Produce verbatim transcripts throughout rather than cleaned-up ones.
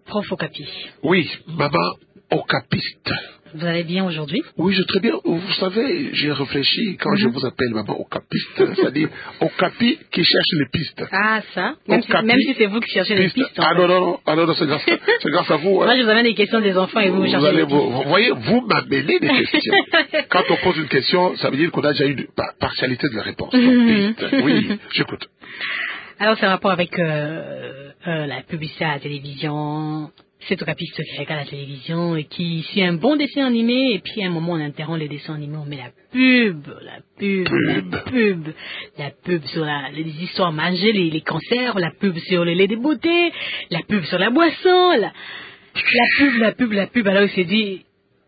Prof Okapi. Oui, maman Okapiste. Vous allez bien aujourd'hui? Oui, je très bien. Vous savez, j'ai réfléchi quand mm-hmm. je vous appelle maman Okapiste, c'est-à-dire Okapi qui cherche les pistes. Ah, ça? Même, si, même si c'est vous qui cherchez piste. les pistes. Ah non, non, non, ah, non, non c'est grâce, grâce à vous. Hein. Moi, je vous amène des questions des enfants et vous, vous cherchez allez, les pistes. Vous, vous voyez, vous m'amenez des questions. Quand on pose une question, ça veut dire qu'on a déjà eu une partialité de la réponse. Mm-hmm. Piste. Oui, j'écoute. Alors, c'est un rapport avec euh, euh, la publicité à la télévision. C'est Okapiste qui regarde la télévision et qui suit un bon dessin animé, et puis à un moment on interrompt les dessins animés, on met la pub, la pub, pub. la pub, la pub sur la, les histoires à manger, les, les conserves, la pub sur le lait de beauté, la pub sur la boisson, la, la pub, la pub, la pub. Alors il s'est dit,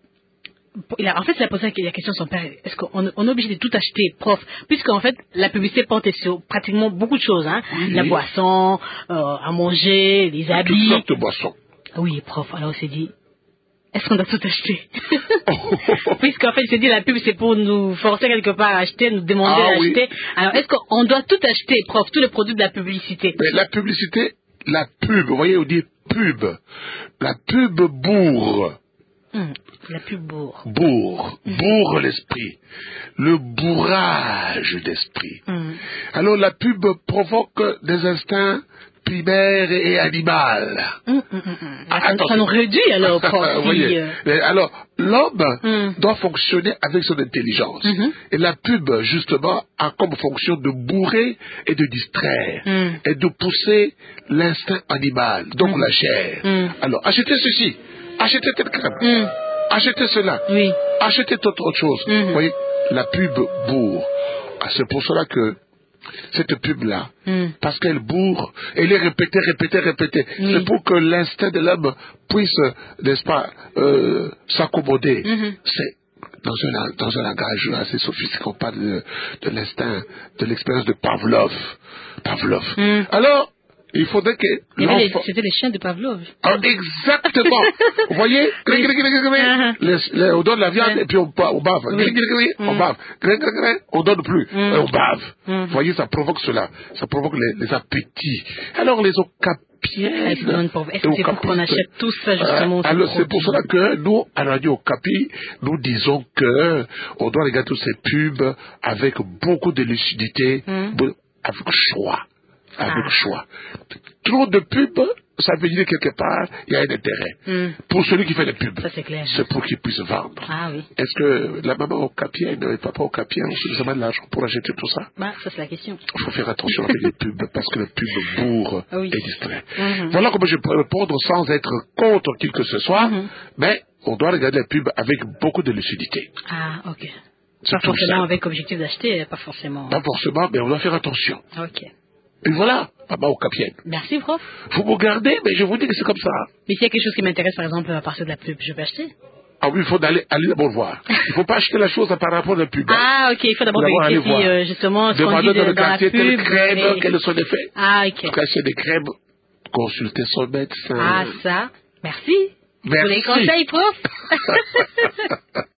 il a, en fait il a posé la question à son père, est-ce qu'on on est obligé de tout acheter, prof, puisqu'en fait la publicité porte sur pratiquement beaucoup de choses, hein, oui. La boisson, euh, à manger, les habits. Toutes sortes de boissons. Oui, prof, alors on s'est dit, est-ce qu'on doit tout acheter? Puisqu'en fait, il s'est dit, la pub, c'est pour nous forcer quelque part à acheter, nous demander ah, d'acheter. Oui. Alors, est-ce qu'on doit tout acheter, prof, tous les produits de la publicité? Mais la publicité, la pub, vous voyez, on dit pub. La pub bourre. Hum, la pub bourre. Bourre, hum. bourre l'esprit. Le bourrage d'esprit. Hum. Alors, la pub provoque des instincts primaire et animal. Mmh, mmh, mmh. Ah, ça nous réduit alors, prof. Vous voyez. Alors, l'homme mmh. doit fonctionner avec son intelligence. Mmh. Et la pub, justement, a comme fonction de bourrer et de distraire. Mmh. Et de pousser l'instinct animal, donc mmh. la chair. Mmh. Alors, achetez ceci, achetez telle crème, mmh. achetez cela, oui. achetez toute autre chose. Mmh. Vous voyez, la pub bourre. Ah, c'est pour cela que cette pub-là, mm. parce qu'elle bourre, elle est répétée, répétée, répétée. Oui. C'est pour que l'instinct de l'homme puisse, n'est-ce pas, euh, s'accommoder. Mm-hmm. C'est dans un, dans un langage assez sophistiqué, on parle de, de l'instinct, de l'expérience de Pavlov. Pavlov. Mm. Alors, il faudrait que l'enfant... C'était les chiens de Pavlov. Ah, exactement. Vous voyez, oui. uh-huh. les, les, on donne la viande et puis on, on bave. Oui. Mm. On bave. On donne plus. Mm. Et on bave. Mm. Vous voyez, ça provoque cela. Ça provoque les, les appétits. Alors les Okapiens... Est-ce que c'est pour qu'on achète tout ça justement euh, Alors c'est pour cela que nous, à la radio Okapi, nous disons que on doit regarder toutes ces pubs avec beaucoup de lucidité, mm. avec choix. Avec ah. choix. Trop de pubs, ça veut dire quelque part, il y a un intérêt. Mm. Pour celui qui fait les pubs, ça, c'est clair. C'est pour qu'il puisse vendre. Ah, oui. Est-ce que la maman Okapien et le papa Okapien ont suffisamment de l'argent pour acheter tout ça? Bah, ça c'est la question. Il faut faire attention avec les pubs, parce que les pubs bourrent oui. et distraient. Mm-hmm. Voilà comment je peux répondre sans être contre qui que ce soit, mm-hmm. mais on doit regarder les pubs avec beaucoup de lucidité. Ah, ok. Pas forcément avec objectif d'acheter, pas forcément. Pas forcément, mais on doit faire attention. Ok. Et voilà, maman Okapienne. Merci, prof. Vous me regardez, mais je vous dis que c'est comme ça. Mais s'il y a quelque chose qui m'intéresse, par exemple, à partir de la pub, je peux acheter? Ah oui, il faut aller, aller d'abord voir. Il ne faut pas acheter la chose par rapport à la pub. Ah, ok, il faut d'abord vérifier si, euh, justement, ce qu'on dit de, dans, le dans quartier, la pub. Telle crème, mais... quels sont les effets. Ah, ok. En tout cas, c'est des crèmes, consultez son médecin. Ah, ça. Merci. Merci. Pour les conseils, prof.